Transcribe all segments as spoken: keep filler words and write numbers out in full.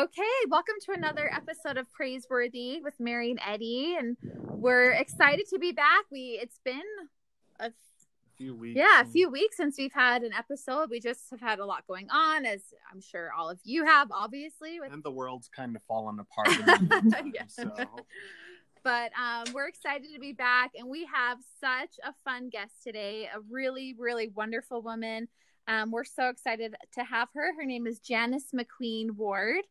Okay, welcome to another episode of Praiseworthy with Mary and Eddie, and we're excited to be back. We it's been a few weeks. Yeah, a few weeks since we've had an episode. We just have had a lot going on, as I'm sure all of you have, obviously. With... And the world's kind of fallen apart. In the meantime, yeah. So. But um, we're excited to be back, and we have such a fun guest today, a really, really wonderful woman. Um, we're so excited to have her. Her name is Janice McQueen Ward,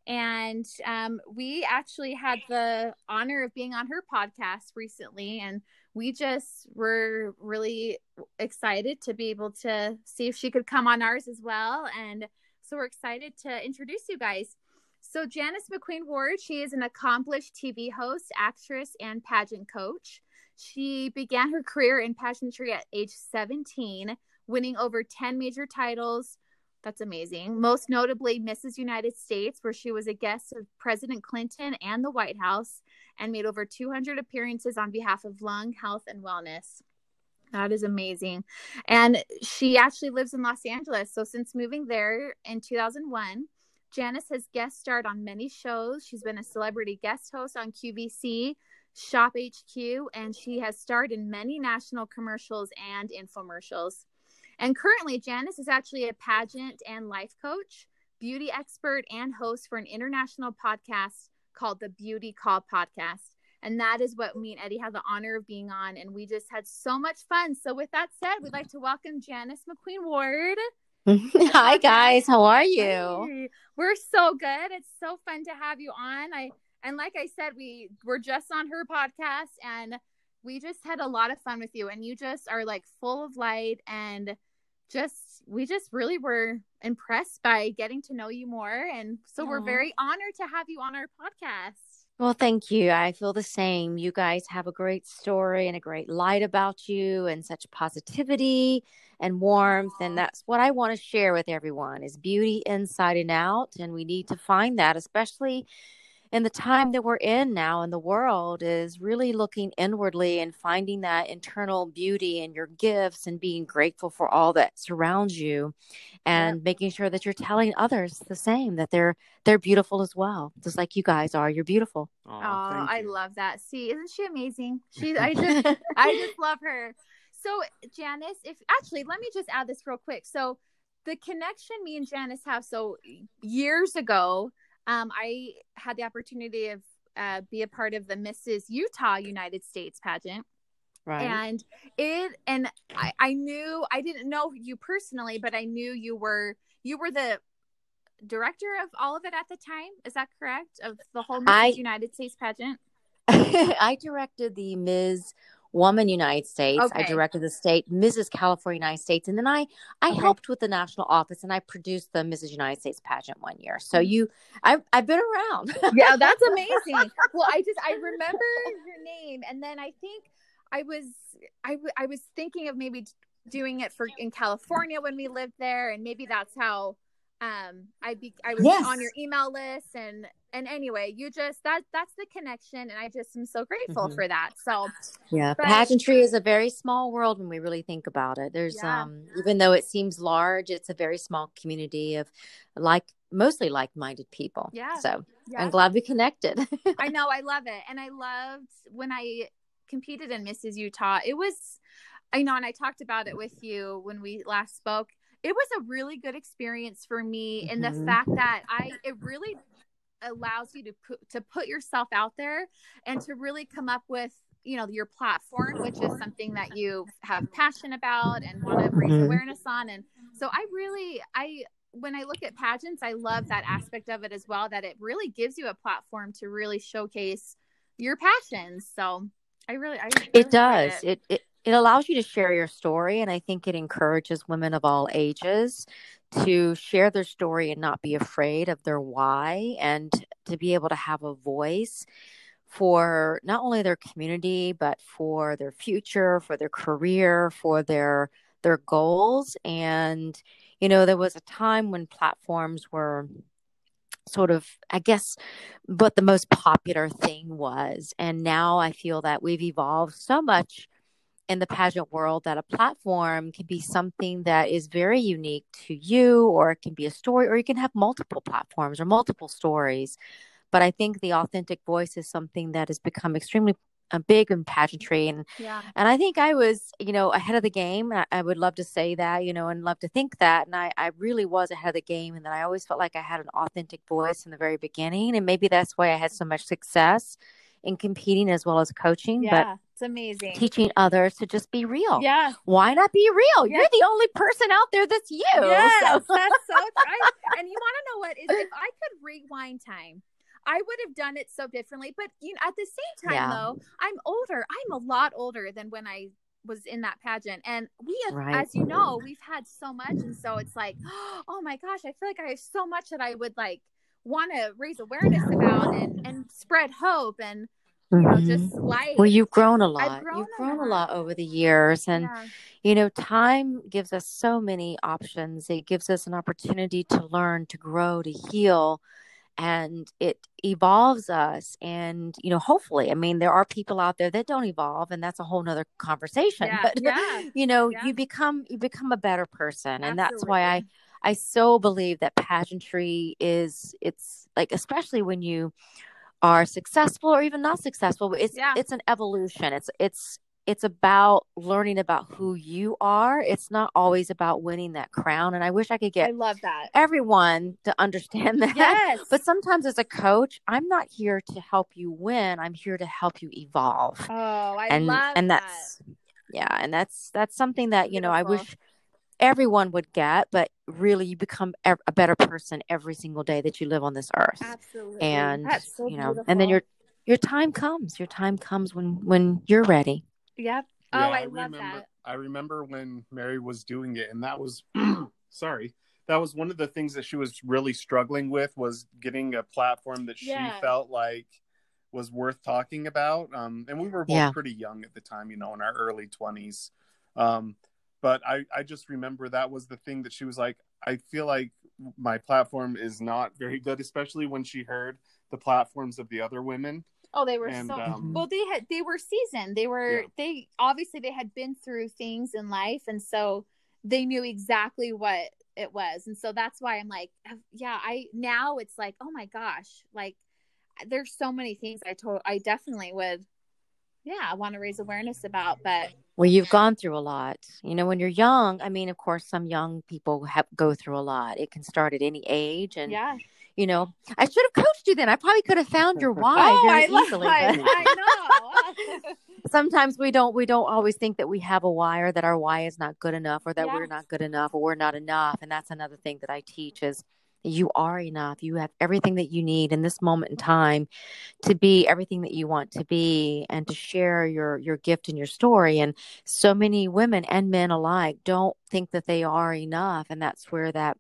and um, we actually had the honor of being on her podcast recently, and we just were really excited to be able to see if she could come on ours as well, and so we're excited to introduce you guys. So Janice McQueen Ward, she is an accomplished T V host, actress, and pageant coach. She began her career in pageantry at age seventeen, winning over ten major titles. That's amazing. Most notably, Missus United States, where she was a guest of President Clinton and the White House, and made over two hundred appearances on behalf of lung health and wellness. That is amazing. And she actually lives in Los Angeles. So since moving there in two thousand one, Janice has guest starred on many shows. She's been a celebrity guest host on Q V C, Shop H Q, and she has starred in many national commercials and infomercials. And currently, Janice is actually a pageant and life coach, beauty expert, and host for an international podcast called the Beauty Call Podcast. And that is what me and Eddie have the honor of being on. And we just had so much fun. So with that said, we'd like to welcome Janice McQueen Ward. Hi, guys. How are you? Hey, we're so good. It's so fun to have you on. I And like I said, we were just on her podcast, and we just had a lot of fun with you. And you just are like full of light, and just we just really were impressed by getting to know you more. And so Aww. We're very honored to have you on our podcast. Well, thank you. I feel the same. You guys have a great story and a great light about you, and such positivity and warmth. Aww. And that's what I want to share with everyone, is beauty inside and out. And we need to find that, especially in the time that we're in now in the world, is really looking inwardly and finding that internal beauty in your gifts, and being grateful for all that surrounds you, and yep. making sure that you're telling others the same, that they're they're beautiful as well, just like you guys are. You're beautiful. Oh, I love that. See, isn't she amazing? She, I just, I just love her. So, Janice, if actually, let me just add this real quick. So, the connection me and Janice have. So, years ago, Um, I had the opportunity of uh, be a part of the Missus Utah United States pageant. Right. And it, and I, I knew, I didn't know you personally, but I knew you were, you were the director of all of it at the time. Is that correct? Of the whole Missus I, United States pageant? I directed the Miz Woman United States. Okay. I directed the state Missus California United States, and then I I okay. helped with the national office, and I produced the Missus United States pageant one year. So you, I I've been around. Yeah, that's amazing. Well, I just I remember your name, and then I think I was I I was thinking of maybe doing it for in California when we lived there, and maybe that's how um I be I was yes. on your email list, and. And anyway, you just, that that's the connection. And I just am so grateful mm-hmm. for that. So yeah, but, pageantry is a very small world when we really think about it. There's, yeah. um, even though it seems large, it's a very small community of like, mostly like-minded people. Yeah. So yeah. I'm glad we connected. I know. I love it. And I loved when I competed in Missus Utah, it was, I know, and I talked about it with you when we last spoke. It was a really good experience for me mm-hmm. in the fact that I, it really allows you to put to put yourself out there, and to really come up with, you know, your platform, which is something that you have passion about and want to raise mm-hmm. awareness on. And so I really, I, when I look at pageants, I love that aspect of it as well, that it really gives you a platform to really showcase your passions. So I really, I really it does. It. it, it It allows you to share your story, and I think it encourages women of all ages to share their story and not be afraid of their why, and to be able to have a voice for not only their community, but for their future, for their career, for their their goals. And, you know, there was a time when platforms were sort of, I guess, what the most popular thing was. And now I feel that we've evolved so much in the pageant world that a platform can be something that is very unique to you, or it can be a story, or you can have multiple platforms or multiple stories. But I think the authentic voice is something that has become extremely uh, big in pageantry. And, Yeah. and I think I was, you know, ahead of the game. I, I would love to say that, you know, and love to think that. And I, I really was ahead of the game. And then I always felt like I had an authentic voice from the very beginning. And maybe that's why I had so much success in competing as well as coaching. Yeah, but it's amazing. Teaching others to just be real. Yeah. Why not be real? Yeah. You're the only person out there that's you. Yes, So. that's so right. And you want to know what is, if I could rewind time, I would have done it so differently. But you know, at the same time, yeah. though, I'm older. I'm a lot older than when I was in that pageant. And we have, right. as you know, we've had so much. And so it's like, oh my gosh, I feel like I have so much that I would like want to raise awareness about and, and spread hope and, you know, just life. Well, you've grown a lot. Grown you've a grown lot. a lot over the years. And, yeah. you know, time gives us so many options. It gives us an opportunity to learn, to grow, to heal. And it evolves us. And, you know, hopefully, I mean, there are people out there that don't evolve, and that's a whole nother conversation. Yeah, but, yeah, you know, yeah. you become, you become a better person. And Absolutely. That's why I, I so believe that pageantry is, it's like, especially when you are successful or even not successful, it's, yeah. it's an evolution. It's, it's, it's about learning about who you are. It's not always about winning that crown. And I wish I could get I love that. everyone to understand that. Yes. But sometimes as a coach, I'm not here to help you win. I'm here to help you evolve. Oh, I and, love and that. that's, yeah. And that's, that's something that, you Beautiful. know, I wish everyone would get, but really you become a better person every single day that you live on this earth. Absolutely. And, that's so you know, beautiful. and then your, your time comes, your time comes when, when you're ready. Yep. Oh, yeah, I, I love remember, that. I remember when Mary was doing it, and that was, sorry, that was one of the things that she was really struggling with, was getting a platform that she Yeah. felt like was worth talking about. Um, and we were both Yeah. pretty young at the time, you know, in our early twenties. Um, but I, I just remember that was the thing that she was like, I feel like my platform is not very good, especially when she heard the platforms of the other women. Oh, they were And, so um, well. They had they were seasoned. They were Yeah. they obviously they had been through things in life, and so they knew exactly what it was. And so that's why I'm like, yeah. I now it's like, oh my gosh, like there's so many things I told I definitely would, yeah, I want to raise awareness about. But well, you've gone through a lot. You know, when you're young, I mean, of course, some young people have go through a lot. It can start at any age, and yeah. you know, I should have coached you then. I probably could have found your why Oh, very I love, easily. I, But I know. sometimes we don't we don't always think that we have a why, or that our why is not good enough, or that Yeah. we're not good enough, or we're not enough. And that's another thing that I teach is you are enough. You have everything that you need in this moment in time to be everything that you want to be, and to share your your gift and your story. And so many women and men alike don't think that they are enough, and that's where that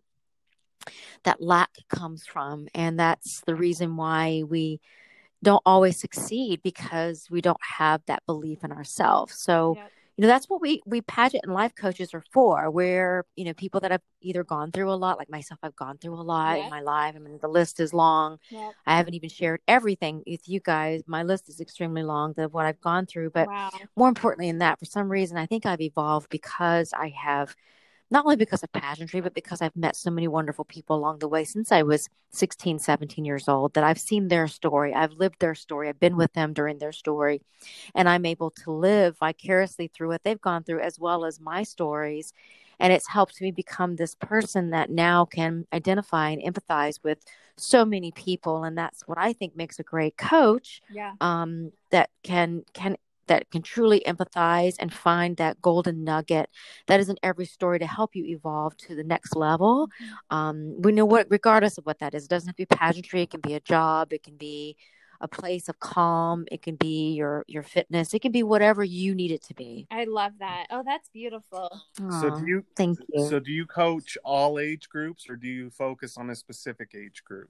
that lack comes from. And that's the reason why we don't always succeed, because we don't have that belief in ourselves. So, Yep. you know, that's what we, we pageant and life coaches are for. We're, you know, people that have either gone through a lot, like myself, I've gone through a lot Yep. in my life. I mean, the list is long. Yep. I haven't even shared everything with you guys. My list is extremely long of what I've gone through. But Wow. more importantly than that, for some reason, I think I've evolved because I have, not only because of pageantry, but because I've met so many wonderful people along the way since I was sixteen, seventeen years old, that I've seen their story. I've lived their story. I've been with them during their story, and I'm able to live vicariously through what they've gone through, as well as my stories. And it's helped me become this person that now can identify and empathize with so many people. And that's what I think makes a great coach. Yeah. Um, that can, can, that can truly empathize and find that golden nugget that is in every story to help you evolve to the next level. Mm-hmm. Um, we know what, regardless of what that is, it doesn't have to be pageantry. It can be a job. It can be a place of calm. It can be your, your fitness. It can be whatever you need it to be. I love that. Oh, that's beautiful. So do you, thank you. So do you coach all age groups, or do you focus on a specific age group?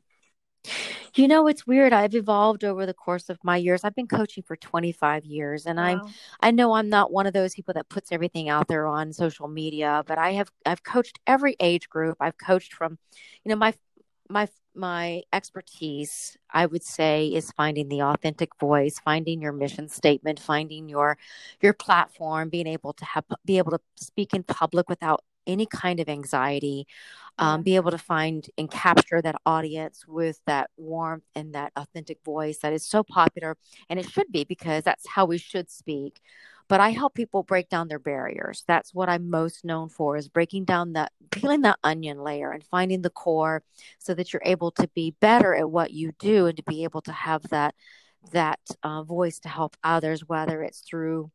You know, it's weird. I've evolved over the course of my years. I've been coaching for twenty-five years, and Wow. I'm, I know I'm not one of those people that puts everything out there on social media, but I have, I've coached every age group. I've coached from, you know, my, my my expertise, I would say, is finding the authentic voice, finding your mission statement, finding your your platform, being able to have be able to speak in public without any kind of anxiety, um, Yeah. be able to find and capture that audience with that warmth and that authentic voice that is so popular, and it should be, because that's how we should speak. But I help people break down their barriers. That's what I'm most known for, is breaking down that, peeling that onion layer and finding the core, so that you're able to be better at what you do and to be able to have that that uh, voice to help others, whether it's through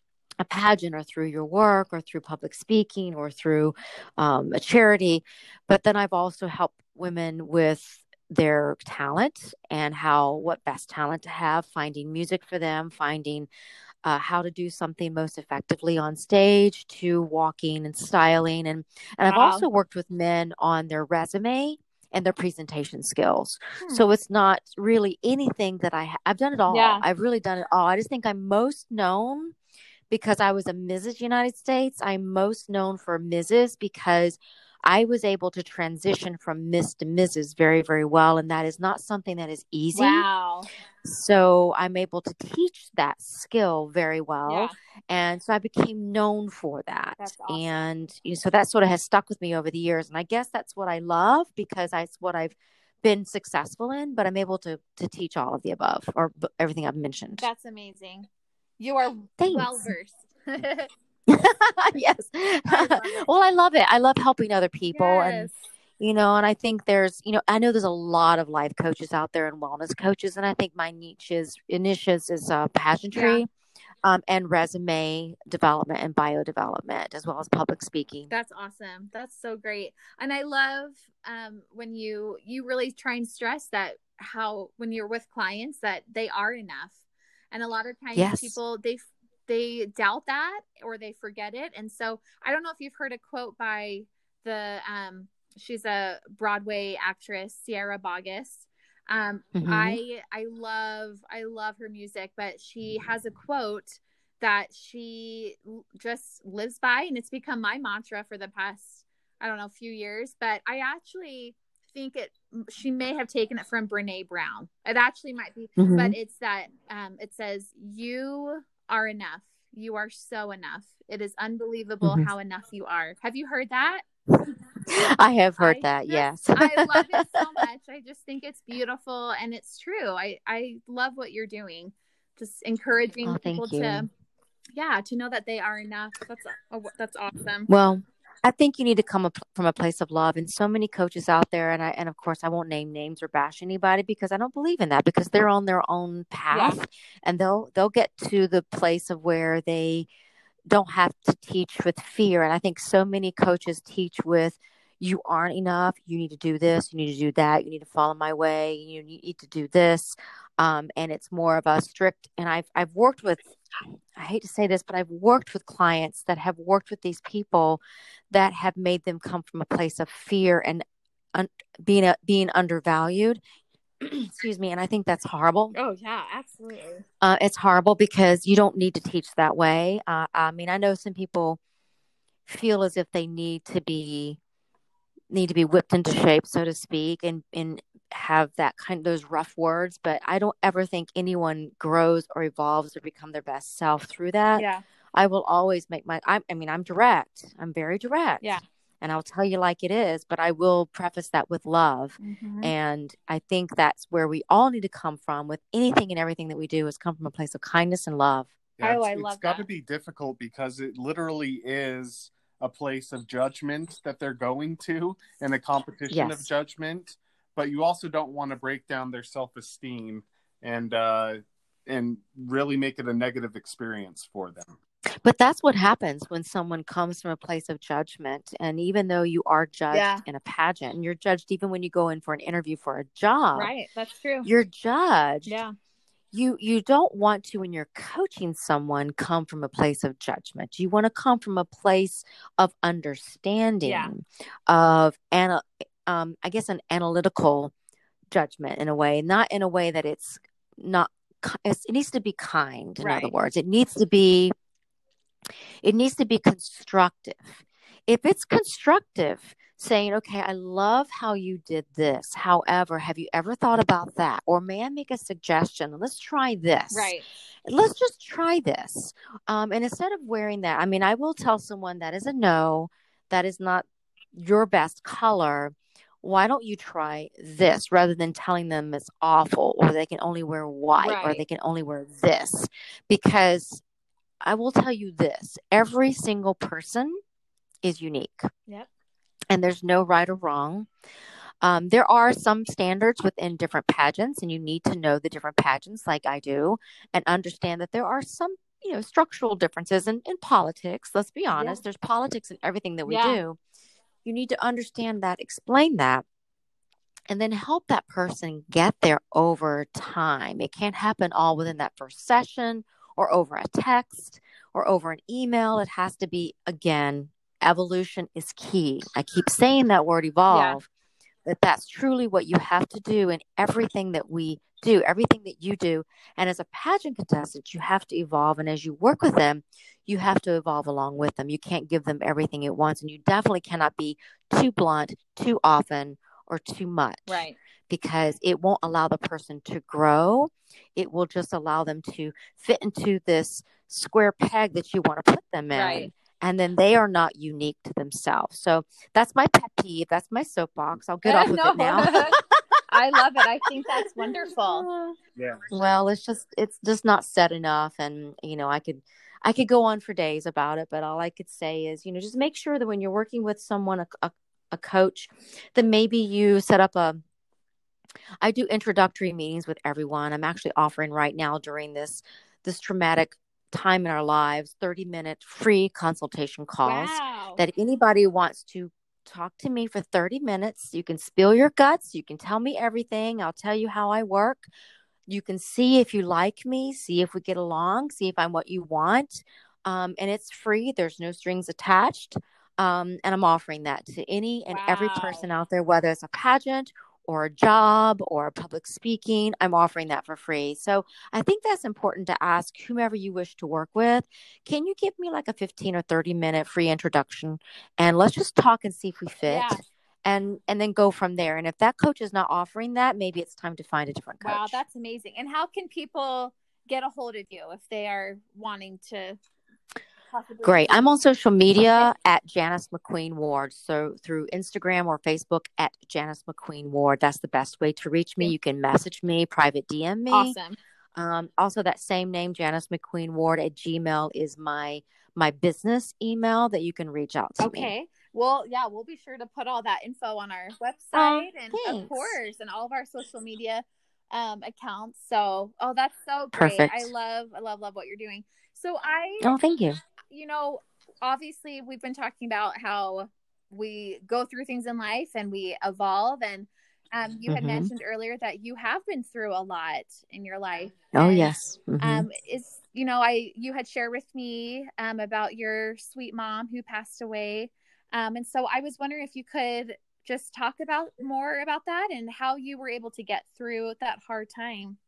a pageant or through your work or through public speaking or through um, a charity. But then I've also helped women with their talent and how, what best talent to have, finding music for them, finding uh, how to do something most effectively on stage, to walking and styling. And, and I've Wow. also worked with men on their resume and their presentation skills. Hmm. So it's not really anything that I, ha- I've done it all. Yeah. I've really done it all. I just think I'm most known because I was a Missus United States. I'm most known for Missus because I was able to transition from Miss to Missus very, very well. And that is not something that is easy. Wow. So I'm able to teach that skill very well. Yeah. And so I became known for that. That's awesome. And you know, so that sort of has stuck with me over the years. And I guess that's what I love, because that's what I've been successful in, but I'm able to to teach all of the above, or b- everything I've mentioned. That's amazing. You are Thanks. well versed. Yes. I love it. Well, I love it. I love helping other people. And, Yes. you know, and I think there's, you know, I know there's a lot of life coaches out there and wellness coaches. And I think my niche is, niche is, is uh, pageantry, um, and resume development and bio development, as well as public speaking. That's awesome. That's so great. And I love um, when you, you really try and stress that, how, when you're with clients, that they are enough. And a lot of times Yes. people, they, they doubt that, or they forget it. And so I don't know if you've heard a quote by the, um, she's a Broadway actress, Sierra Boggess. Um, Mhm. I, I love, I love her music, but she has a quote that she l- just lives by, and it's become my mantra for the past, I don't know, few years. But I actually think it, she may have taken it from Brene Brown. It actually might be, Mhm. but it's that, um, it says, "You are enough. You are so enough. It is unbelievable Mhm. how enough you are." Have you heard that? I have heard I that. just, Yes. I love it so much. I just think it's beautiful, and it's true. I, I love what you're doing. Just encouraging Oh, people thank you. to, yeah, to know that they are enough. That's, oh, that's awesome. Well, I think you need to come up from a place of love. And so many coaches out there, and I, and of course, I won't name names or bash anybody, because I don't believe in that, because they're on their own path, and they'll they'll get to the place of where they don't have to teach with fear. And I think so many coaches teach with, you aren't enough. You need to do this. You need to do that. You need to follow my way. You need to do this. Um, and it's more of a strict. And I've I've worked with, I hate to say this, but I've worked with clients that have worked with these people that have made them come from a place of fear and un- being a, being undervalued. Excuse me. And I think that's horrible. Oh yeah, absolutely. Uh, it's horrible, because you don't need to teach that way. Uh, I mean, I know some people feel as if they need to be need to be whipped into shape, so to speak, and and have that kind of those rough words. But I don't ever think anyone grows or evolves or become their best self through that. Yeah. I will always make my. I, I mean, I'm direct. I'm very direct. Yeah. And I'll tell you like it is, but I will preface that with love. Mm-hmm. And I think that's where we all need to come from with anything and everything that we do, is come from a place of kindness and love. Yeah, Oh, it's, I it's love got to that. be difficult, because it literally is a place of judgment that they're going to, and a competition Yes. of judgment. But you also don't want to break down their self-esteem and uh, and really make it a negative experience for them. But that's what happens when someone comes from a place of judgment. And even though you are judged Yeah. in a pageant, and you're judged even when you go in for an interview for a job, Right. That's true. you're judged. Yeah. You you don't want to, when you're coaching someone, come from a place of judgment. You want to come from a place of understanding, Yeah. of ana- um, I guess an analytical judgment, in a way, not in a way that it's not. It's, it needs to be kind. In Right. other words, it needs to be. It needs to be constructive. If it's constructive saying, okay, I love how you did this. However, have you ever thought about that? Or may I make a suggestion? Let's try this. Right. Let's just try this. Um, and instead of wearing that, I mean, I will tell someone that is a no, that is not your best color. Why don't you try this rather than telling them it's awful or they can only wear white Right. or they can only wear this? Because I will tell you this, every single person is unique. Yep. And there's no right or wrong. Um, there are some standards within different pageants, and you need to know the different pageants like I do and understand that there are some, you know, structural differences in, in politics. Let's be honest. Yeah. There's politics in everything that we Yeah. do. You need to understand that, explain that, and then help that person get there over time. It can't happen all within that first session or over a text or over an email. It has to be, again, evolution is key. I keep saying that word evolve, yeah. But that's truly what you have to do in everything that we do, everything that you do. And as a pageant contestant, you have to evolve. And as you work with them, you have to evolve along with them. You can't give them everything at once. And you definitely cannot be too blunt, too often, or too much. Right. Because it won't allow the person to grow. It will just allow them to fit into this square peg that you want to put them in. Right. And then they are not unique to themselves. So that's my pet peeve. That's my soapbox. I'll get off of no. it now. I love it. I think that's wonderful. Yeah. Well, it's just, it's just not said enough. And, you know, I could, I could go on for days about it, but all I could say is, you know, just make sure that when you're working with someone, a, a, a coach, that maybe you set up a, I do introductory meetings with everyone. I'm actually offering right now during this, this traumatic time in our lives, thirty minute free consultation calls. Wow. That if anybody wants to talk to me for thirty minutes, you can spill your guts. You can tell me everything. I'll tell you how I work. You can see if you like me, see if we get along, see if I'm what you want. Um, and it's free. There's no strings attached. Um, and I'm offering that to any and wow. every person out there, whether it's a pageant or a job or public speaking, I'm offering that for free. So I think that's important to ask whomever you wish to work with. Can you give me like a fifteen or thirty minute free introduction? And let's just talk and see if we fit. Yeah. And and then go from there. And if that coach is not offering that, maybe it's time to find a different coach. Wow, that's amazing. And how can people get a hold of you if they are wanting to? Possibly. Great. I'm on social media at Janice McQueen Ward. So through Instagram or Facebook at Janice McQueen Ward. That's the best way to reach me. You can message me, private D M me. Awesome. Um, also, that same name, Janice McQueen Ward at Gmail, is my my business email that you can reach out to okay. me. Okay. Well, yeah, we'll be sure to put all that info on our website oh, and thanks. of course, and all of our social media um, accounts. So, oh, that's so great. Perfect. I love, I love, love what you're doing. So I, oh, thank you. You know, obviously we've been talking about how we go through things in life and we evolve. And um, you had mm-hmm. mentioned earlier that you have been through a lot in your life. Oh, and, yes. Mm-hmm. Um, is, you know, I, you had shared with me um, about your sweet mom who passed away. Um, and so I was wondering if you could just talk about more about that and how you were able to get through that hard time.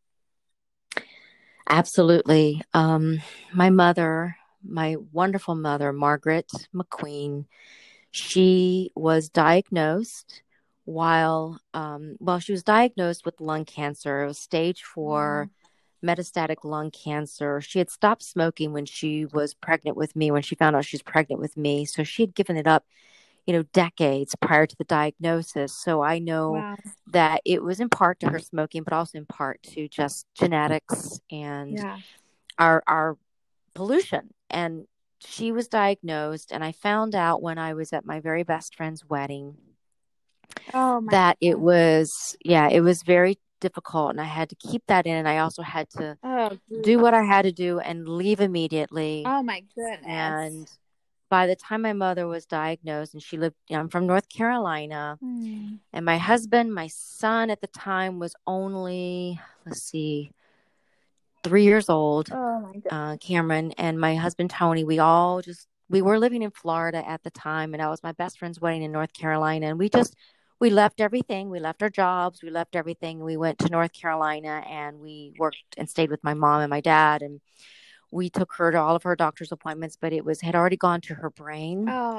Absolutely. Um, my mother, my wonderful mother, Margaret McQueen, she was diagnosed while, um, well, she was diagnosed with lung cancer. It was stage four wow. metastatic lung cancer. She had stopped smoking when she was pregnant with me, when she found out she was pregnant with me. So she had given it up, you know, decades prior to the diagnosis. So I know wow. that it was in part to her smoking, but also in part to just genetics and yeah. our, our pollution. And she was diagnosed, and I found out when I was at my very best friend's wedding oh, my that God. it was, yeah, it was very difficult, and I had to keep that in, and I also had to oh, do what I had to do and leave immediately. Oh my goodness. And by the time my mother was diagnosed, and she lived, you know, I'm from North Carolina, hmm. and my husband, my son at the time was only, let's see, three years old, oh my God. uh, Cameron, and my husband, Tony, we all just, we were living in Florida at the time, and I was my best friend's wedding in North Carolina, and we just, we left everything. We left our jobs. We left everything. We went to North Carolina, and we worked and stayed with my mom and my dad, and we took her to all of her doctor's appointments, but it was, had already gone to her brain. Oh.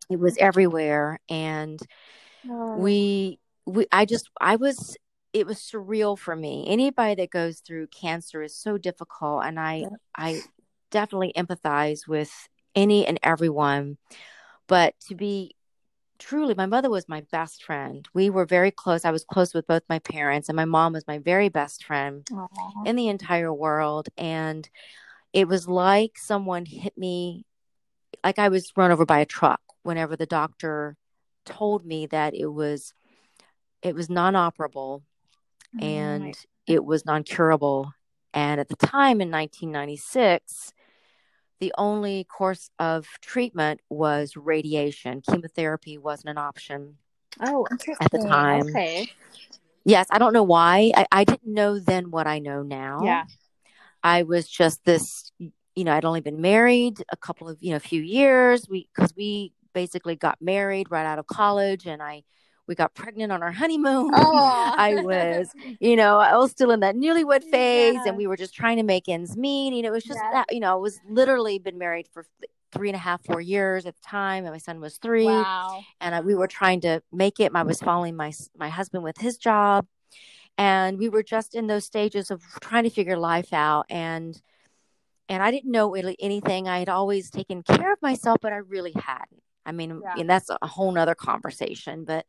It was everywhere. And Oh. we, we, I just, I was, it was surreal for me. Anybody that goes through cancer is so difficult. And I, Yeah. I definitely empathize with any and everyone. But to be truly, my mother was my best friend. We were very close. I was close with both my parents, and my mom was my very best friend Aw. in the entire world. And it was like someone hit me, like I was run over by a truck whenever the doctor told me that it was, it was non-operable Oh my and it was non-curable. And at the time in nineteen ninety-six, the only course of treatment was radiation. Chemotherapy wasn't an option Oh, at the interesting. time. Okay. Yes, I don't know why. I, I didn't know then what I know now. Yeah. I was just this, you know, I'd only been married a couple of, you know, a few years. We, because we basically got married right out of college, and I, we got pregnant on our honeymoon. Oh. I was, you know, I was still in that newlywed phase, Yeah. and we were just trying to make ends meet. You know, it was just Yeah. that, you know, I was literally been married for three and a half, four years at the time, and my son was three. Wow. And I, we were trying to make it. I was following my my husband with his job, and we were just in those stages of trying to figure life out. And and I didn't know really anything. I had always taken care of myself, but I really hadn't. I mean, Yeah. and that's a whole nother conversation. But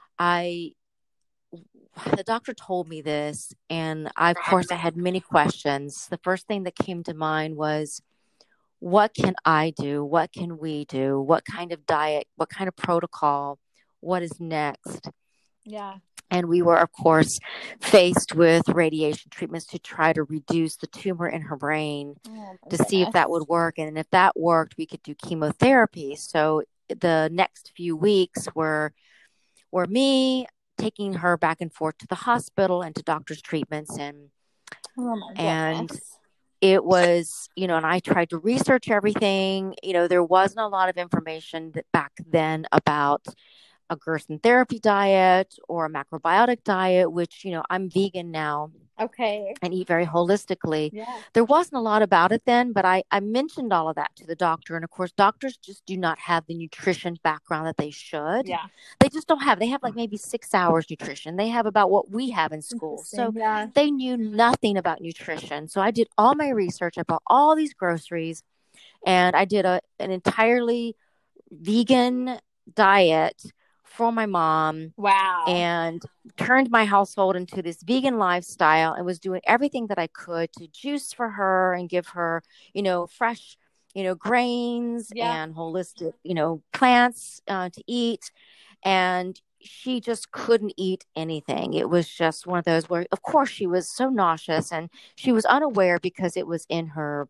I, the doctor told me this, and I, of course, I had many questions. The first thing that came to mind was, what can I do? What can we do? What kind of diet? What kind of protocol? What is next? Yeah. And we were, of course, faced with radiation treatments to try to reduce the tumor in her brain, Oh, my to see if that goodness. would work. And if that worked, we could do chemotherapy. So the next few weeks were, were me taking her back and forth to the hospital and to doctor's treatments. And, Oh my and goodness. it was, you know, and I tried to research everything. You know, there wasn't a lot of information that back then about a Gerson therapy diet or a macrobiotic diet, which, you know, I'm vegan now Okay. and eat very holistically. Yeah. There wasn't a lot about it then, but I, I mentioned all of that to the doctor. And of course, doctors just do not have the nutrition background that they should. Yeah. They just don't have, they have like maybe six hours nutrition. They have about what we have in school. So Interesting. Yeah. they knew nothing about nutrition. So I did all my research. I bought all these groceries, and I did a, an entirely vegan diet for my mom, Wow. and turned my household into this vegan lifestyle, and was doing everything that I could to juice for her and give her, you know, fresh, you know, grains Yeah. and holistic, you know, plants uh, to eat. And she just couldn't eat anything. It was just one of those where, of course, she was so nauseous, and she was unaware because it was in her,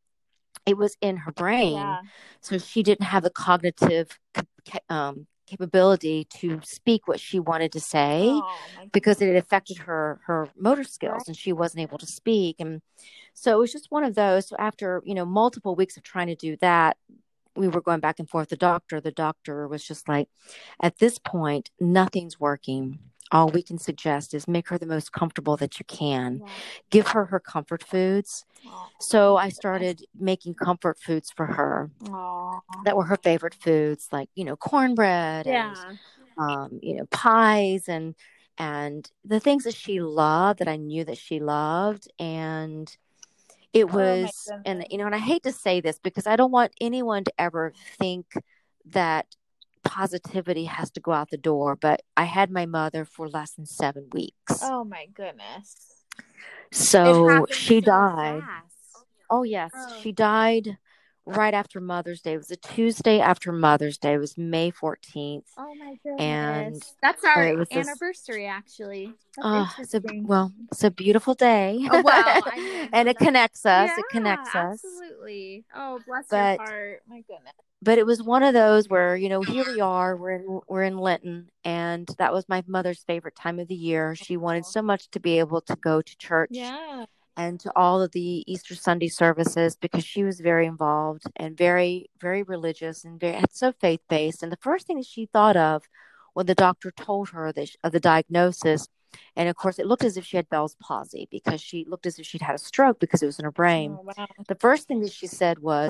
it was in her brain. Yeah. So she didn't have the cognitive um, capability to speak what she wanted to say, Oh my because it had affected her her motor skills, Right. and she wasn't able to speak. And so it was just one of those. So after, you know, multiple weeks of trying to do that, we were going back and forth. The doctor, the doctor was just like, at this point, nothing's working. All we can suggest is make her the most comfortable that you can. Yeah. Give her her comfort foods. Oh, So I started making comfort foods for her oh. that were her favorite foods, like, you know, cornbread Yeah. and, um, you know, pies and, and the things that she loved, that I knew that she loved. And it Oh my was, and, goodness. you know, and I hate to say this because I don't want anyone to ever think that positivity has to go out the door, but I had my mother for less than seven weeks. Oh my goodness. It So happened she so died. fast. Oh, yes. Oh. She died right after Mother's Day. It was a Tuesday after Mother's Day. It was May fourteenth. Oh my And goodness. That's our it was this, anniversary, actually. That's oh, it's a, interesting. well, it's a beautiful day. Oh, well, I mean, And it that's, connects us. yeah, It connects us. absolutely. Oh, bless But, your heart. My goodness. but it was one of those where, you know, here we are, we're in, we're in Linton, and that was my mother's favorite time of the year. She wanted so much to be able to go to church Yeah. and to all of the Easter Sunday services, because she was very involved and very, very religious and very, so faith-based. And the first thing that she thought of when the doctor told her that she, of the diagnosis, and of course it looked as if she had Bell's palsy, because she looked as if she'd had a stroke because it was in her brain. Oh, wow. The first thing that she said was,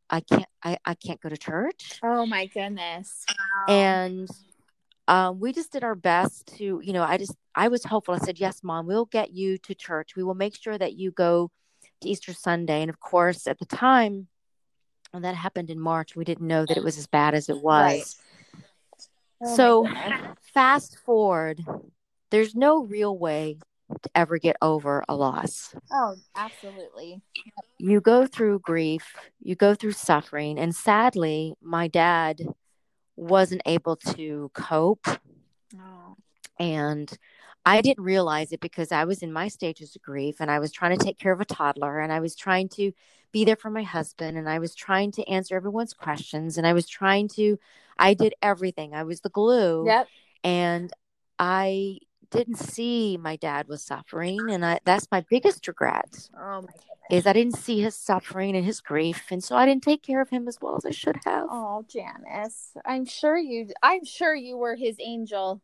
I can't I, I can't go to church. Oh my goodness. Wow. And um, we just did our best to, you know, I just, I was hopeful. I said, yes, Mom, we'll get you to church. We will make sure that you go to Easter Sunday. And of course, at the time, when that happened in March, we didn't know that it was as bad as it was. Right. Oh so my goodness. Fast forward, there's no real way to ever get over a loss. Oh, absolutely. You go through grief, you go through suffering. And sadly, my dad wasn't able to cope. Oh. And I didn't realize it because I was in my stages of grief and I was trying to take care of a toddler and I was trying to be there for my husband and I was trying to answer everyone's questions and I was trying to, I did everything. I was the glue. Yep. And I didn't see my dad was suffering. And I, that's my biggest regret. Oh my goodness. Is I didn't see his suffering and his grief. And so I didn't take care of him as well as I should have. Oh, Janice. I'm sure you, I'm sure you were his angel.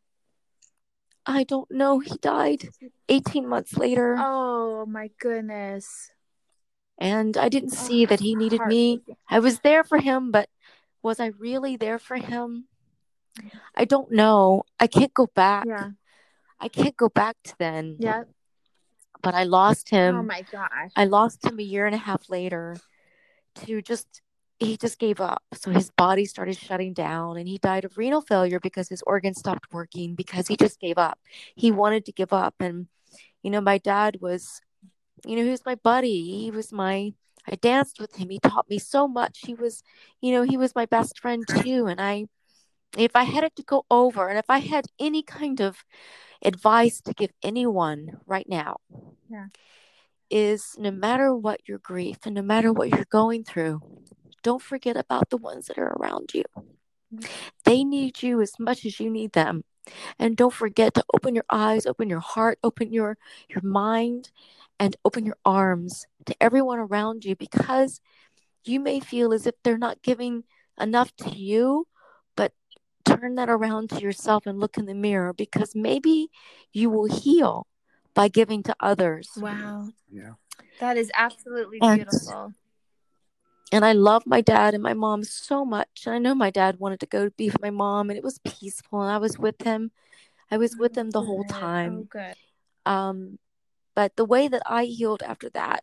I don't know. He died eighteen months later. Oh my goodness. And I didn't see Oh, that he needed me. I was there for him, but was I really there for him? I don't know. I can't go back. Yeah. I can't go back to then. Yeah. But I lost him. Oh my gosh. I lost him a year and a half later to just, he just gave up. So his body started shutting down and he died of renal failure because his organs stopped working because he just gave up. He wanted to give up. And, you know, my dad was, you know, he was my buddy. He was my, I danced with him. He taught me so much. He was, you know, he was my best friend too. And I, if I had it to go over and if I had any kind of advice to give anyone right now, yeah, is no matter what your grief and no matter what you're going through, don't forget about the ones that are around you. They need you as much as you need them. And don't forget to open your eyes, open your heart, open your, your mind, and open your arms to everyone around you, because you may feel as if they're not giving enough to you, but turn that around to yourself and look in the mirror, because maybe you will heal by giving to others. Wow. Yeah. That is absolutely And, beautiful. And I love my dad and my mom so much. And I know my dad wanted to go be with my mom, and it was peaceful. And I was with him. I was with him the whole time. Oh, good. Um, but the way that I healed after that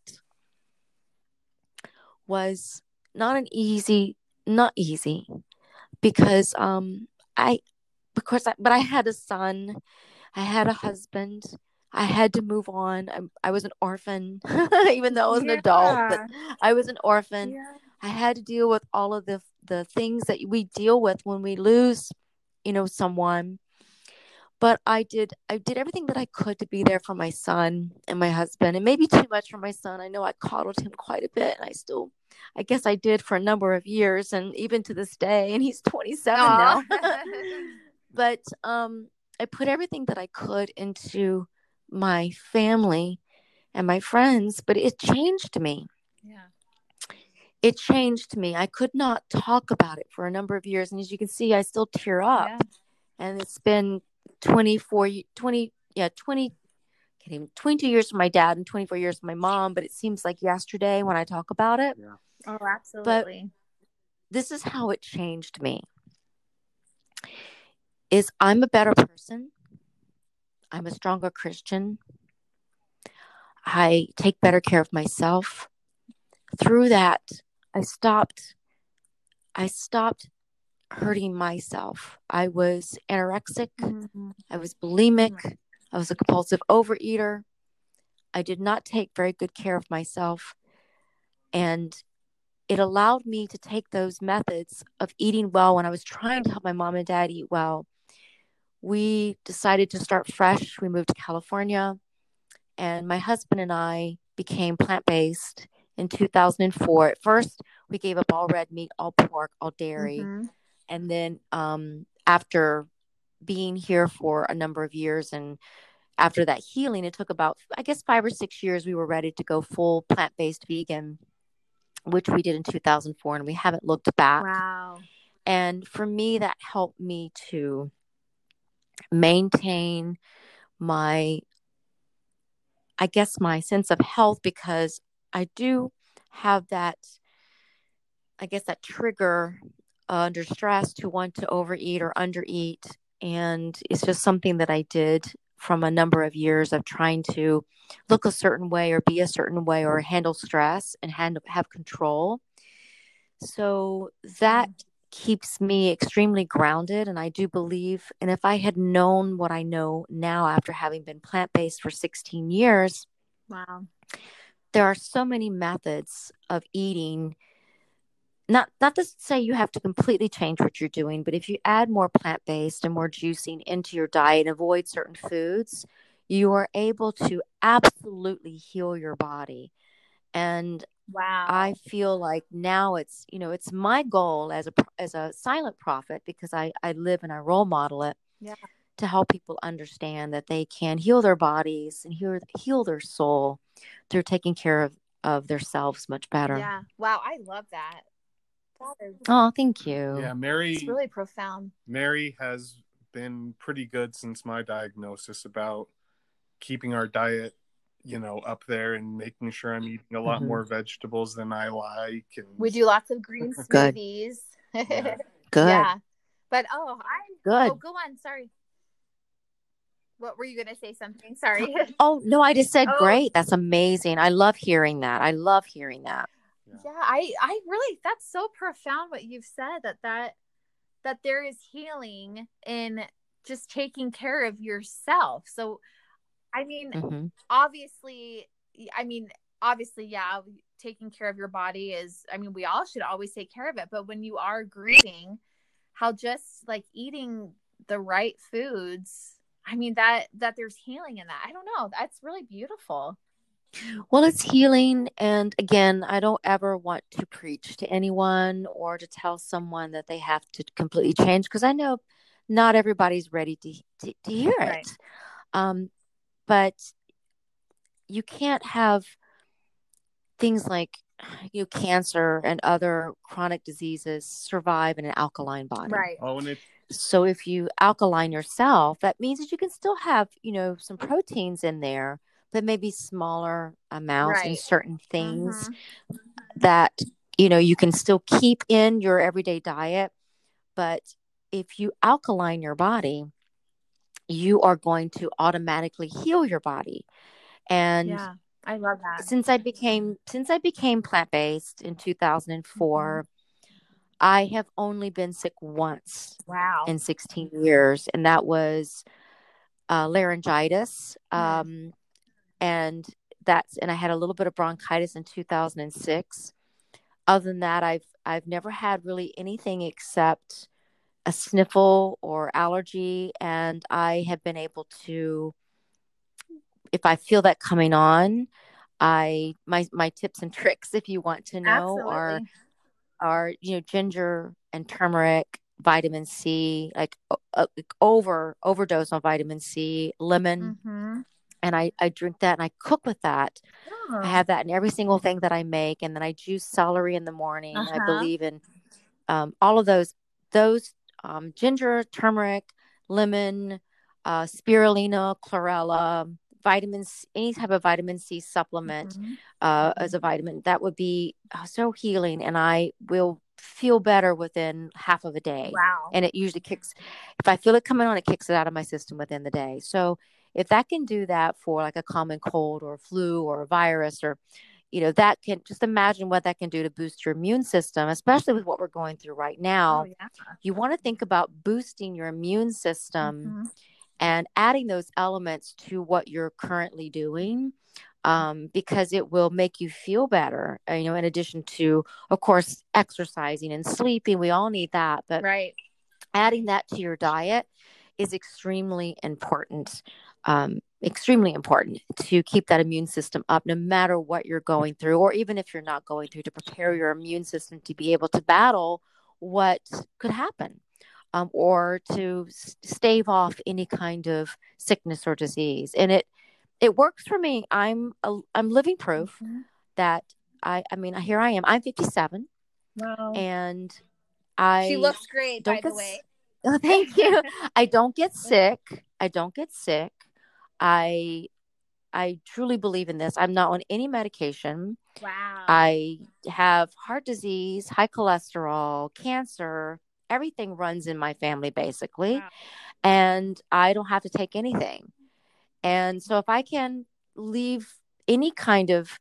was not an easy, not easy, because um, I, because I, but I had a son, I had a husband. I had to move on. I, I was an orphan, even though I was Yeah. an adult, but I was an orphan. Yeah. I had to deal with all of the the things that we deal with when we lose, you know, someone. But I did I did everything that I could to be there for my son and my husband, and maybe too much for my son. I know I coddled him quite a bit, and I still, I guess I did for a number of years, and even to this day, and he's twenty-seven now. But um, I put everything that I could into my family and my friends, but it changed me. Yeah. It changed me. I could not talk about it for a number of years. And as you can see, I still tear up. Yeah. And it's been twenty-four, twenty, yeah, twenty, can't even, twenty-two years for my dad and twenty-four years for my mom. But it seems like yesterday when I talk about it. Yeah. Oh, absolutely. But this is how it changed me. Is I'm a better person. I'm a stronger Christian. I take better care of myself. Through that, I stopped, I stopped hurting myself. I was anorexic. Mm-hmm. I was bulimic. I was a compulsive overeater. I did not take very good care of myself. And it allowed me to take those methods of eating well when I was trying to help my mom and dad eat well. We decided to start fresh. We moved to California, and my husband and I became plant-based in two thousand four. At first, we gave up all red meat, all pork, all dairy. Mm-hmm. And then um, after being here for a number of years, and after that healing, it took about, I guess, five or six years, we were ready to go full plant-based vegan, which we did in two thousand four, and we haven't looked back. Wow. And for me, that helped me to maintain my, I guess, my sense of health, because I do have that, I guess that trigger uh, under stress to want to overeat or undereat. And it's just something that I did from a number of years of trying to look a certain way or be a certain way or handle stress and hand, have control. So that keeps me extremely grounded. And I do believe, and if I had known what I know now after having been plant-based for sixteen years, wow, there are so many methods of eating. Not, not to say you have to completely change what you're doing, but if you add more plant-based and more juicing into your diet and avoid certain foods, you are able to absolutely heal your body. And wow, I feel like now it's, you know, it's my goal as a, as a silent prophet, because I, I live and I role model it, yeah, to help people understand that they can heal their bodies and heal, heal their soul through taking care of, of themselves much better. yeah. Wow, I love that. That is, Oh, thank you. Yeah, Mary. it's really profound. Mary has been pretty good since my diagnosis about keeping our diet, you know, up there and making sure I'm eating a lot Mhm. more vegetables than I like. And We do lots of green Good. smoothies. Yeah. Good. Yeah. But oh, I Good. oh, go on. Sorry. What were you gonna say? Something? Sorry. Oh, no, I just said Oh. great. That's amazing. I love hearing that. I love hearing that. Yeah. yeah, I I really, that's so profound what you've said, that that that there is healing in just taking care of yourself. So I mean, Mm-hmm. obviously, I mean, obviously, yeah, taking care of your body is, I mean, we all should always take care of it. But when you are grieving, how just like eating the right foods, I mean, that, that there's healing in that. I don't know. That's really beautiful. Well, it's healing. And again, I don't ever want to preach to anyone or to tell someone that they have to completely change, because I know not everybody's ready to, to, to hear it. Right. Um, but you can't have things like, you know, cancer and other chronic diseases survive in an alkaline body. Right. Oh, and it, So if you alkaline yourself, that means that you can still have, you know, some proteins in there, but maybe smaller amounts in Right. certain things Mhm. that, you know, you can still keep in your everyday diet. But if you alkaline your body, you are going to automatically heal your body. And Yeah, I love that. since I became since I became plant-based in two thousand four, I have only been sick once Wow. in sixteen years, and that was uh, laryngitis. Um, and that's and I had a little bit of bronchitis in two thousand six. Other than that, I've I've never had really anything except a sniffle or allergy, and I have been able to, if I feel that coming on, I my my tips and tricks, if you want to know, Absolutely. are are you know ginger and turmeric, vitamin C, like uh, over overdose on vitamin C, lemon, Mm-hmm. and I I drink that and I cook with that. Oh. I have that in every single thing that I make, and then I juice celery in the morning. Uh-huh. I believe in um, all of those those um, ginger, turmeric, lemon, uh, spirulina, chlorella, vitamins, any type of vitamin C supplement Mm-hmm. uh, as a vitamin, that would be so healing, and I will feel better within half of a day. Wow. And it usually kicks, if I feel it coming on, it kicks it out of my system within the day. So if that can do that for like a common cold or a flu or a virus, or you know, that can, just imagine what that can do to boost your immune system, especially with what we're going through right now. Oh, yeah. You want to think about boosting your immune system Mm-hmm. and adding those elements to what you're currently doing, um, because it will make you feel better, uh, you know, in addition to, of course, exercising and sleeping. We all need that. But right. adding that to your diet is extremely important. Um, extremely important to keep that immune system up, no matter what you're going through, or even if you're not going through, to prepare your immune system to be able to battle what could happen, um, or to stave off any kind of sickness or disease. And it it works for me. I'm a, I'm living proof mm-hmm. that I I mean, here I am. I'm fifty-seven. Wow. And I she looks great, by don't the get, way. oh, thank you. I don't get sick. I don't get sick. I I truly believe in this. I'm not on any medication. Wow. I have heart disease, high cholesterol, cancer. Everything runs in my family, basically. Wow. And I don't have to take anything. And so if I can leave any kind of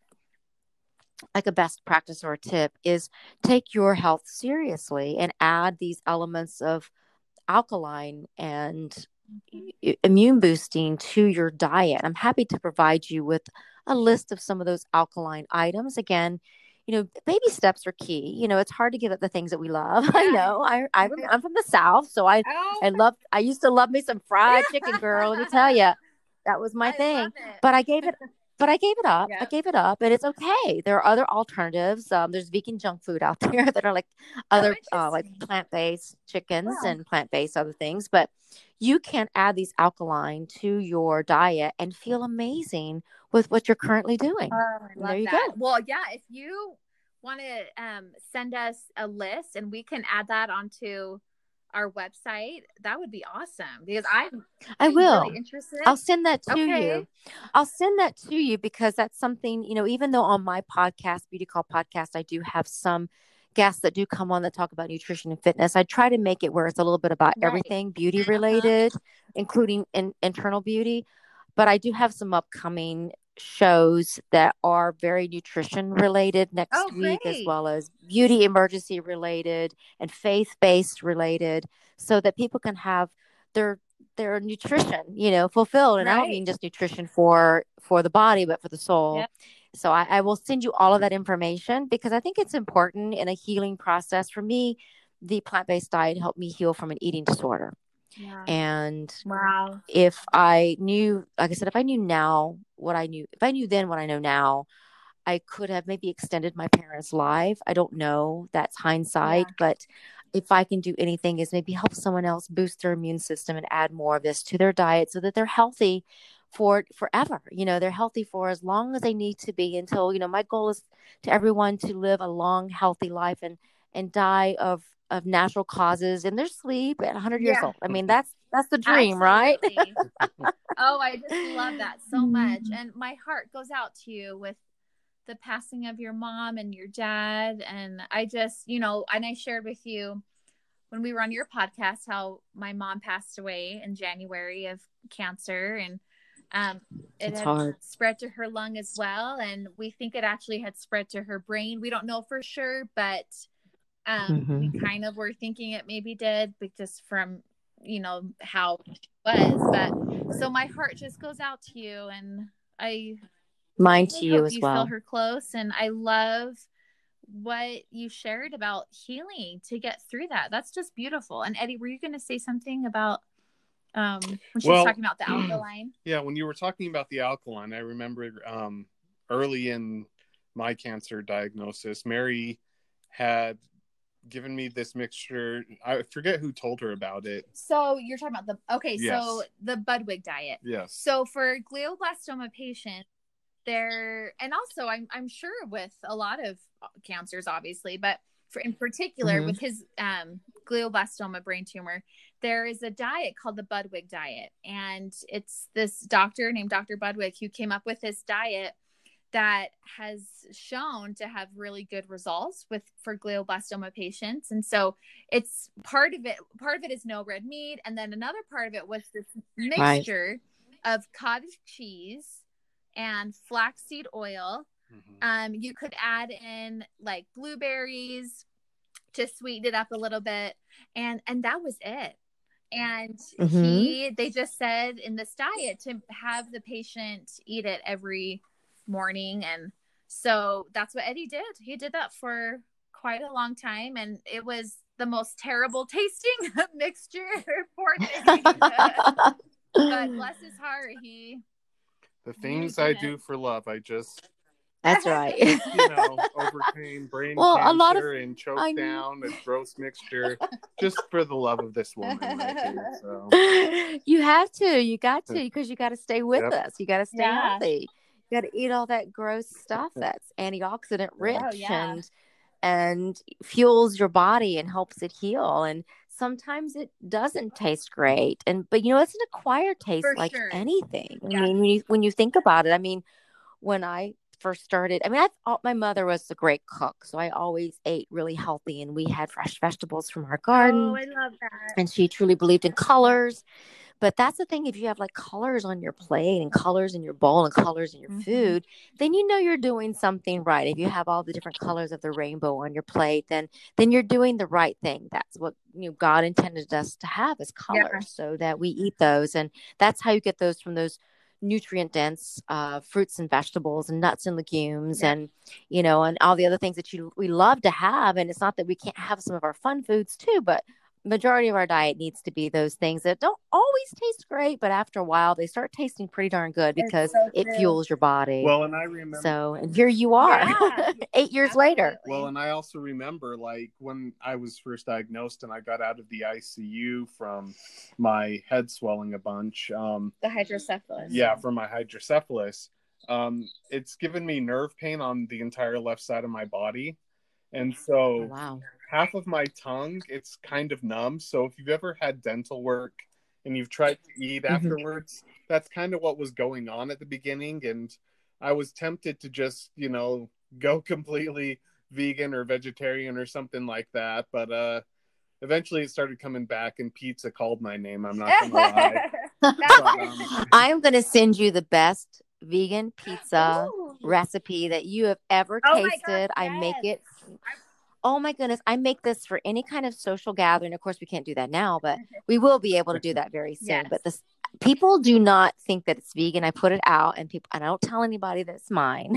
like a best practice or a tip is take your health seriously and add these elements of alkaline and Mhm. immune boosting to your diet. I'm happy to provide you with a list of some of those alkaline items. Again, you know, baby steps are key. You know, it's hard to give up the things that we love. I Yeah. know. I, I I'm from the South, so I Oh, I love. I used to love me some fried chicken, girl. Let me tell you, that was my I thing. love it. But I gave it. But I gave it up. I Yep. gave it up, and it's okay. There are other alternatives. Um, there's vegan junk food out there that are like Oh, other uh, like interesting. plant-based chickens Wow. and plant-based other things. But you can add these alkaline to your diet and feel amazing with what you're currently doing. Oh, I And there love you that. go. Well, yeah, if you want to um, send us a list and we can add that onto our website, that would be awesome because I'm I will. really interested. I'll send that to Okay. you. I'll send that to you because that's something, you know, even though on my podcast, Beauty Call Podcast, I do have some guests that do come on that talk about nutrition and fitness. I try to make it where it's a little bit about Right. everything beauty Uh-huh. related, including in, internal beauty. But I do have some upcoming shows that are very nutrition related next Oh, week, as great. well as beauty emergency related and faith-based related, so that people can have their their nutrition, you know, fulfilled. And I don't Right. mean just nutrition for for the body, but for the soul. Yep. So I, I will send you all of that information because I think it's important in a healing process. For me, the plant-based diet helped me heal from an eating disorder. Yeah. And Wow. if I knew, like I said, if I knew now what I knew, if I knew then what I know now, I could have maybe extended my parents' life. I don't know. That's hindsight. Yeah. But if I can do anything is maybe help someone else boost their immune system and add more of this to their diet so that they're healthy for forever. You know, they're healthy for as long as they need to be until, you know, my goal is to everyone to live a long, healthy life and, and die of, of natural causes in their sleep at one hundred years Yeah. old. I mean, that's, that's the dream, right? Absolutely. Oh, I just love that so much. And my heart goes out to you with the passing of your mom and your dad. And I just, you know, and I shared with you when we were on your podcast how my mom passed away in January of cancer, and um, it It's had hard. spread to her lung as well. And we think it actually had spread to her brain. We don't know for sure, but um, Mhm. we kind of were thinking it maybe did, because from, you know, how she was. But so my heart just goes out to you, and I Mine I to you hope as you well. feel her close. And I love what you shared about healing to get through that. That's just beautiful. And Eddie, were you going to say something about um when she was Well, talking about the alkaline? yeah, when you were talking about the alkaline, I remember um, early in my cancer diagnosis, Mary had given me this mixture. I forget who told her about it. So you're talking about the, okay, Yes. so the Budwig diet. Yes. So for glioblastoma patients, there, and also I'm I'm sure with a lot of cancers, obviously, but for in particular Mhm. with his um, glioblastoma brain tumor, there is a diet called the Budwig diet, and it's this doctor named Doctor Budwig who came up with this diet that has shown to have really good results with for glioblastoma patients. And so it's part of it part of it is no red meat, and then another part of it was this mixture right. of cottage cheese and flaxseed oil. Mm-hmm. Um, you could add in like blueberries to sweeten it up a little bit, and and that was it. And mm-hmm. he they just said in this diet to have the patient eat it every morning, and so that's what Eddie did. He did that for quite a long time, and it was the most terrible tasting mixture. Poor thing. But bless his heart, he the things I do for love, I just that's right. you know, overcame brain well, cancer a lot of, and choked I... down a gross mixture just for the love of this woman. I think, so. You have to, you got to, because you got to stay with yep. us. You got to stay yeah. healthy. You got to eat all that gross stuff that's antioxidant rich, oh, yeah. and and fuels your body and helps it heal. And sometimes it doesn't taste great. And, but you know, it's an acquired taste For like sure. anything. I Yeah. mean, when you, when you think about it, I mean, when I first started, I mean, I, my mother was a great cook, so I always ate really healthy, and we had fresh vegetables from our garden. Oh, I love that. And she truly believed in colors. But that's the thing, if you have like colors on your plate and colors in your bowl and colors in your Mhm. food, then you know you're doing something right. If you have all the different colors of the rainbow on your plate, then then you're doing the right thing. That's what, you know, God intended us to have as colors, Yeah. so that we eat those. And that's how you get those from those nutrient dense uh, fruits and vegetables and nuts and legumes, Yeah. and, you know, and all the other things that you we love to have. And it's not that we can't have some of our fun foods too, but majority of our diet needs to be those things that don't always taste great, but after a while they start tasting pretty darn good It's because so it true. fuels your body. Well, and I remember. So, and here you are, Yeah. eight years later. Absolutely. Well, and I also remember, like, when I was first diagnosed and I got out of the I C U from my head swelling a bunch. Um, The hydrocephalus. yeah, from my hydrocephalus. Um, it's given me nerve pain on the entire left side of my body. And Oh, so wow. half of my tongue, it's kind of numb. So if you've ever had dental work and you've tried to eat Mhm. afterwards, that's kind of what was going on at the beginning. And I was tempted to just, you know, go completely vegan or vegetarian or something like that. But uh, eventually it started coming back, and pizza called my name. I'm not going to lie. But, um, I'm going to send you the best vegan pizza Ooh. recipe that you have ever Oh my tasted. gosh, I make yes. it. Oh my goodness. I make this for any kind of social gathering. Of course, we can't do that now, but we will be able to do that very soon. Yes. But this, people do not think that it's vegan. I put it out, and people, and I don't tell anybody that it's mine.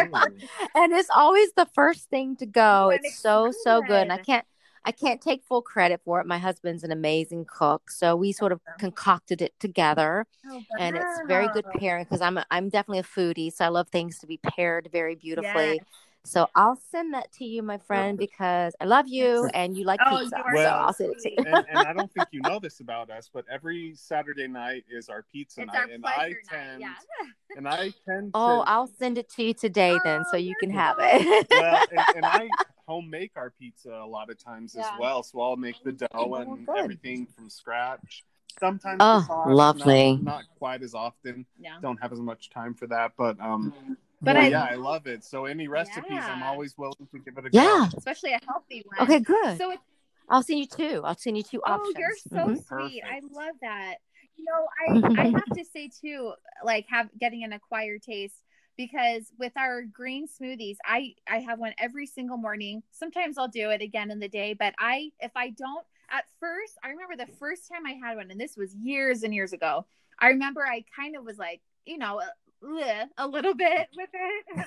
And it's always the first thing to go. Oh, I'm It's so, so good. And I excited. can't, I can't take full credit for it. My husband's an amazing cook. So we sort of concocted it together, Oh, and it's very good wow. pairing, because I'm, a, I'm definitely a foodie. So I love things to be paired very beautifully. Yes. So I'll send that to you, my friend, because I love you and you like Oh, pizza. you are So Well, I'll send it to you. and, and I don't think you know this about us, but every Saturday night is our pizza It's night, our and I pleasure tend, night. Yeah. and I tend Oh, to. I'll send it to you today then, so Oh, you can you're have so it. Well, and, and I home make our pizza a lot of times as Yeah. well. So I'll make the dough Oh, and good. everything from scratch. Sometimes Oh, the sauce, lovely. Not, not quite as often. Yeah. Don't have as much time for that, but um, But but I- yeah, I love it. So any recipes, I'm Yeah. always willing to give it a Yeah. go. Especially a healthy one. Okay, good. So it's I'll send you two. I'll send you two oh, options. you're so Mhm. sweet. I Perfect. love that. You know, I I have to say too, like have getting an acquired taste, because with our green smoothies, I I have one every single morning. Sometimes I'll do it again in the day, but I if I don't at first, I remember the first time I had one, and this was years and years ago. I remember I kind of was like, you know, bleh, a little bit with it.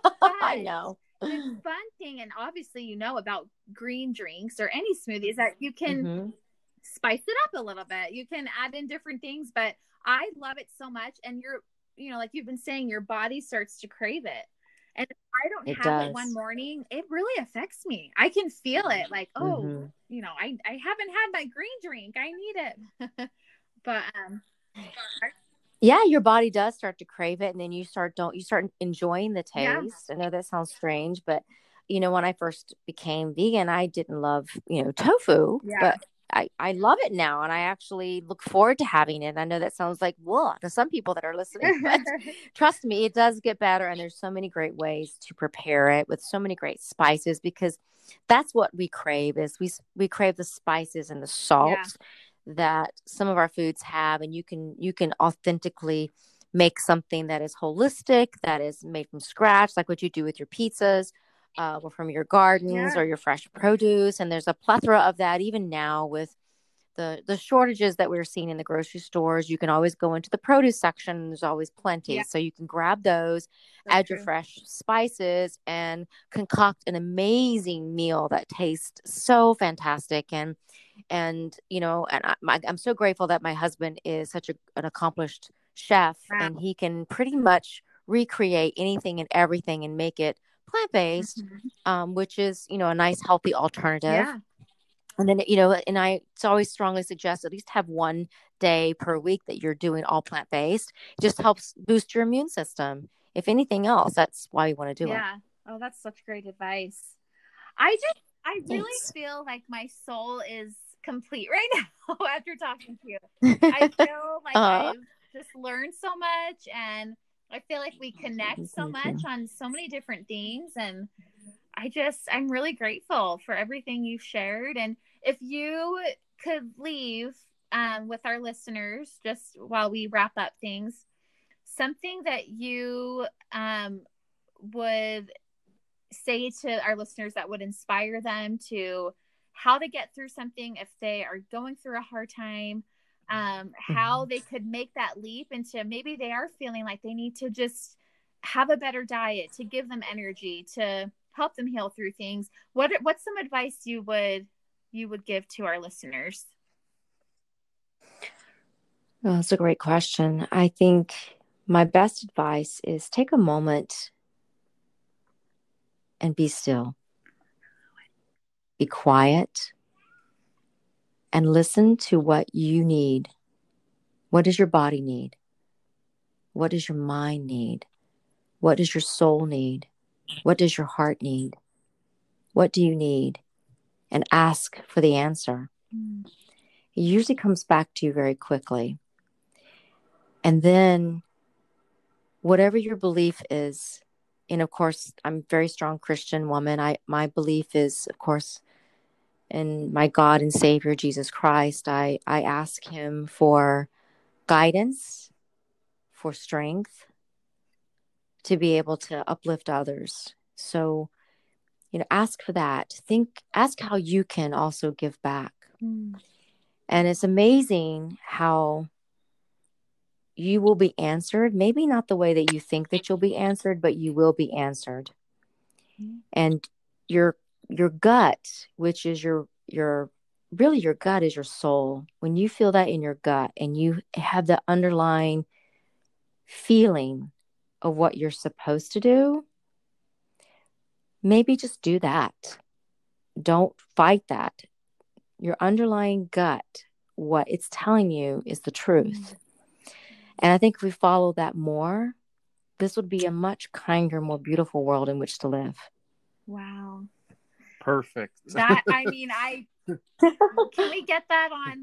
I know. The fun thing, and obviously you know about green drinks or any smoothies, that you can Mhm. spice it up a little bit. You can add in different things, but I love it so much. And you're, you know, like you've been saying, your body starts to crave it. And if I don't It have does. it one morning, it really affects me. I can feel it like, oh, Mhm. you know, I, I haven't had my green drink. I need it. But um Yeah, your body does start to crave it, and then you start don't you start enjoying the Yeah. taste. I know that sounds strange, but you know, when I first became vegan, I didn't love, you know, tofu, Yeah. but I, I love it now, and I actually look forward to having it. I know that sounds like whoa to some people that are listening, but trust me, it does get better, and there's so many great ways to prepare it with so many great spices, because that's what we crave is we we crave the spices and the salts that some of our foods have, and you can you can authentically make something that is holistic, that is made from scratch, like what you do with your pizzas, uh, or from your gardens Yeah. or your fresh produce. And there's a plethora of that even now with the the shortages that we're seeing in the grocery stores. You can always go into the produce section, and there's always plenty. Yeah. So you can grab those, So add your true. fresh spices, and concoct an amazing meal that tastes so fantastic. And and you know, and I, my, I'm so grateful that my husband is such a, an accomplished chef, Wow. and he can pretty much recreate anything and everything and make it plant-based, Mhm. um, which is, you know, a nice healthy alternative. Yeah. And then, you know, and I it's always strongly suggest at least have one day per week that you're doing all plant-based. It just helps boost your immune system. If anything else, that's why you want to do it. Yeah. Oh, that's such great advice. I just, I really Thanks. feel like my soul is complete right now after talking to you. I feel like uh, I've just learned so much, and I feel like we connect so thank much you. on so many different things. And I just, I'm really grateful for everything you've shared. And if you could leave um, with our listeners, just while we wrap up things, something that you um, would say to our listeners that would inspire them to how to get through something if they are going through a hard time, um, how Mhm. they could make that leap into maybe they are feeling like they need to just have a better diet to give them energy to help them heal through things. What what's some advice you would you would give to our listeners? Well, that's a great question. I think my best advice is take a moment and be still, be quiet, and listen to what you need. What does your body need? What does your mind need? What does your soul need? What does your heart need? What do you need? And ask for the answer. Mm. It usually comes back to you very quickly. And then whatever your belief is, and of course, I'm a very strong Christian woman. I my belief is, of course, in my God and Savior, Jesus Christ. I, I ask him for guidance, for strength, to be able to uplift others. So, you know, ask for that. Think, ask how you can also give back. Mm. And it's amazing how you will be answered. Maybe not the way that you think that you'll be answered, but you will be answered. Mm. And your your gut, which is your your really your gut is your soul. When you feel that in your gut and you have the underlying feeling of what you're supposed to do, maybe just do that. Don't fight that. Your underlying gut, what it's telling you is the truth. And I think if we follow that more, this would be a much kinder, more beautiful world in which to live. Wow. Perfect. That, I mean, I can we get that on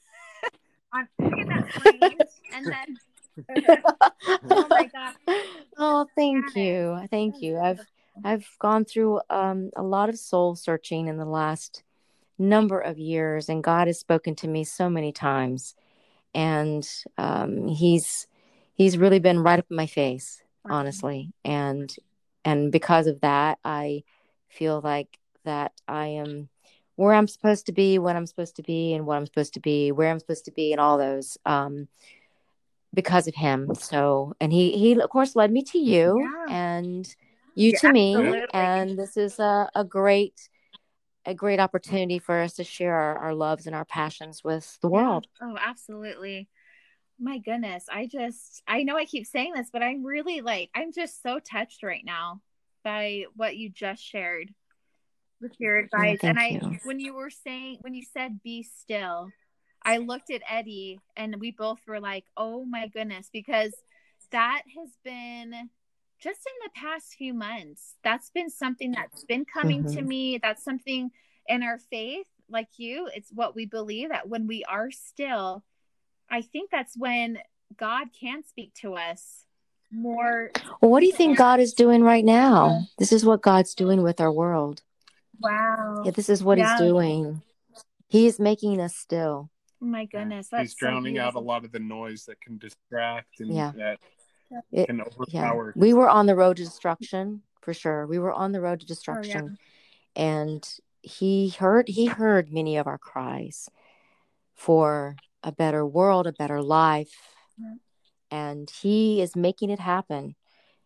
on can we get that framed and then oh my god. Oh, thank Janice, you. that Thank was you. I've beautiful. I've gone through um, a lot of soul searching in the last number of years, and God has spoken to me so many times, and um, he's he's really been right up in my face, Wow. honestly, and and because of that, I feel like that I am where I'm supposed to be, when I'm supposed to be, and what I'm supposed to be, where I'm supposed to be, and all those. Um, because of him. So, and he, he of course led me to you Yeah. and you Yeah, to me. absolutely. And this is a, a great, a great opportunity for us to share our, our loves and our passions with the Yeah. world. Oh, absolutely. My goodness. I just, I know I keep saying this, but I'm really like, I'm just so touched right now by what you just shared with your Oh, advice. And thank I, you. when you were saying, when you said be still, I looked at Eddie and we both were like, oh my goodness, because that has been just in the past few months. That's been something that's been coming to Mm-hmm. me. That's something in our faith, like you, it's what we believe that when we are still, I think that's when God can speak to us more. Well, what do you think God is doing right now? This is what God's doing with our world. Wow. Yeah, this is what he's Yeah. doing. He is making us still. Oh my Yeah. goodness. He's That's so drowning out a beautiful. lot of the noise that can distract and Yeah. that It, can yeah. overpower We his. were on the road to destruction, for sure. We were on the road to Oh yeah. destruction. And he heard he heard many of our cries for a better world, a better life, Yeah. and he is making it happen.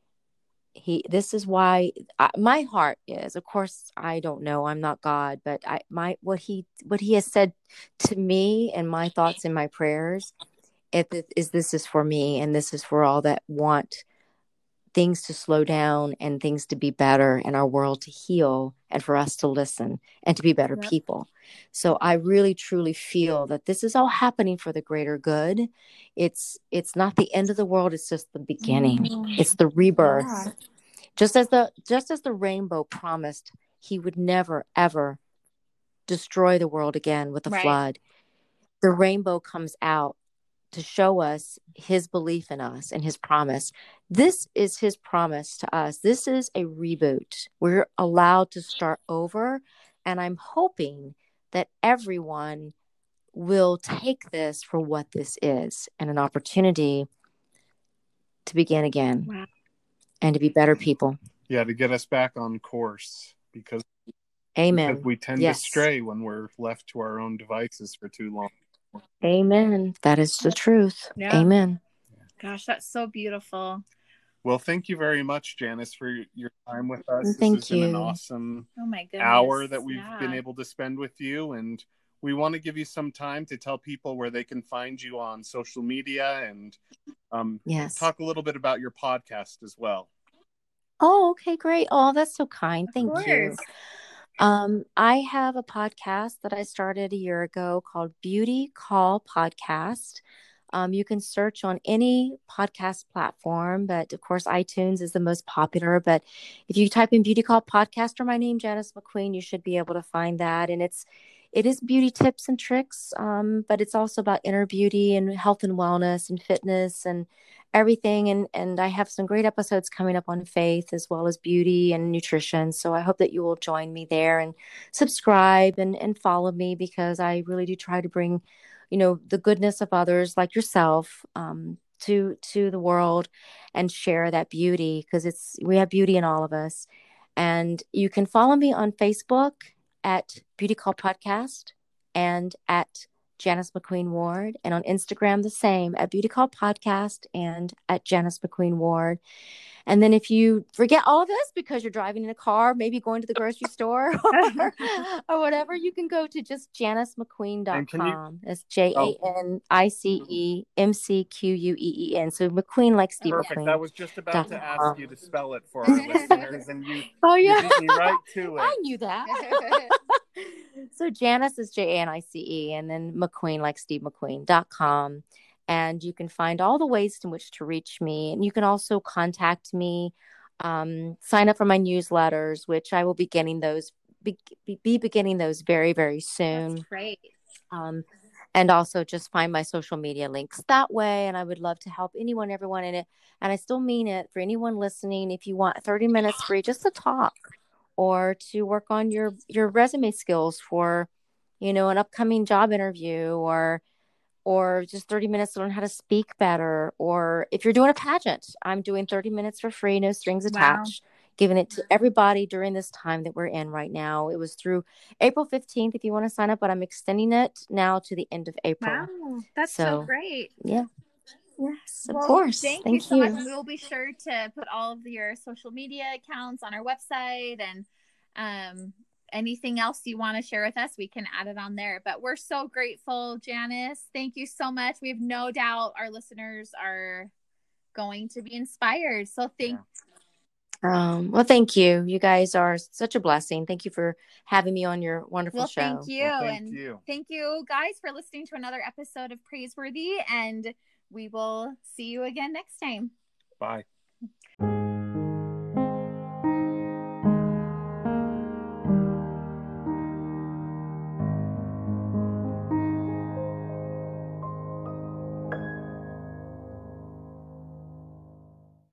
He this is why I, my heart is, of course, I don't know, I'm not God, but I my what he what he has said to me and my thoughts and my prayers, it, it is this is for me, and this is for all that want things to slow down and things to be better and our world to heal and for us to listen and to be better Yep. people. So I really truly feel that this is all happening for the greater good. It's it's not the end of the world, it's just the beginning. Mm. It's the rebirth. Yeah. Just as the just as the rainbow promised he would never, ever destroy the world again with a Right. flood. The rainbow comes out to show us his belief in us and his promise. This is his promise to us. This is a reboot. We're allowed to start over. And I'm hoping that everyone will take this for what this is, and an opportunity to begin again. Wow. And to be better people. Yeah, to get us back on course, because, Amen. because we tend Yes. to stray when we're left to our own devices for too long. Amen. That is the truth. Yeah. Amen. Gosh, that's so beautiful. Well, thank you very much, Janice, for your time with us. Thank this has been an you. awesome Oh my goodness. hour that we've Yeah. been able to spend with you. And we want to give you some time to tell people where they can find you on social media, and um, Yes. talk a little bit about your podcast as well. Oh, okay, great. Oh, that's so kind. Of Thank course. you. Um, I have a podcast that I started a year ago called Beauty Call Podcast. Um, you can search on any podcast platform, but of course, iTunes is the most popular. But if you type in Beauty Call Podcast or my name, Janice McQueen, you should be able to find that. And it's it is beauty tips and tricks, um, but it's also about inner beauty and health and wellness and fitness and everything. And and I have some great episodes coming up on faith as well as beauty and nutrition. So I hope that you will join me there and subscribe and, and follow me, because I really do try to bring, you know, the goodness of others like yourself um, to to the world, and share that beauty, because it's we have beauty in all of us. And you can follow me on Facebook at Beauty Call Podcast and at Janice McQueen Ward, and on Instagram the same, at Beauty Call Podcast and at Janice McQueen Ward. And then if you forget all of this because you're driving in a car, maybe going to the grocery store or, or whatever, you can go to just janice mcqueen dot com. That's J A N I C E M C Q U E E N. So McQueen like Steve Perfect. McQueen. I was just about dot to com. ask you to spell it for our listeners, and you, Oh, yeah. you beat me right to it. I knew that. So Janice is J A N I C E, and then McQueen like Steve McQueen dot com. And you can find all the ways in which to reach me. And you can also contact me, um, sign up for my newsletters, which I will be getting those, be, be beginning those very, very soon. That's great. Um, and also just find my social media links that way. And I would love to help anyone, everyone in it. And I still mean it for anyone listening. If you want thirty minutes free just to talk, or to work on your, your resume skills for, you know, an upcoming job interview, or or just thirty minutes to learn how to speak better. Or if you're doing a pageant, I'm doing thirty minutes for free, no strings attached, wow. giving it to everybody during this time that we're in right now. It was through April fifteenth if you want to sign up, but I'm extending it now to the end of April. Wow, that's so, so great. Yeah. Yes, of well, course. Thank, thank you so you. much. We'll be sure to put all of your social media accounts on our website, and um, anything else you want to share with us, we can add it on there. But we're so grateful, Janice. Thank you so much. We have no doubt our listeners are going to be inspired. So thank yeah. Um, well, thank you. You guys are such a blessing. Thank you for having me on your wonderful well, show. Thank you. Well, thank and you. Thank you guys for listening to another episode of Praiseworthy, and we will see you again next time. Bye.